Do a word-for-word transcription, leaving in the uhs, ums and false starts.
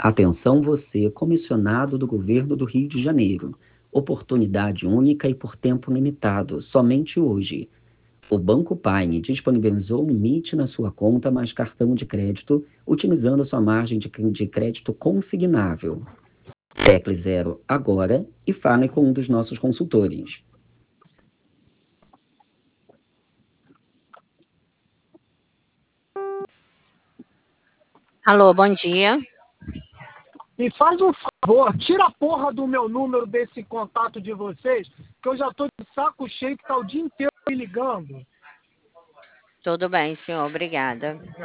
Atenção você, comissionado do Governo do Rio de Janeiro. Oportunidade única e por tempo limitado, somente hoje. O Banco Paine disponibilizou um limite na sua conta mais cartão de crédito, utilizando sua margem de de crédito consignável. Tecle zero agora e fale com um dos nossos consultores. Alô, bom dia. Me faz um favor, tira a porra do meu número desse contato de vocês, que eu já tô de saco cheio que tá o dia inteiro me ligando. Tudo bem, senhor, obrigada.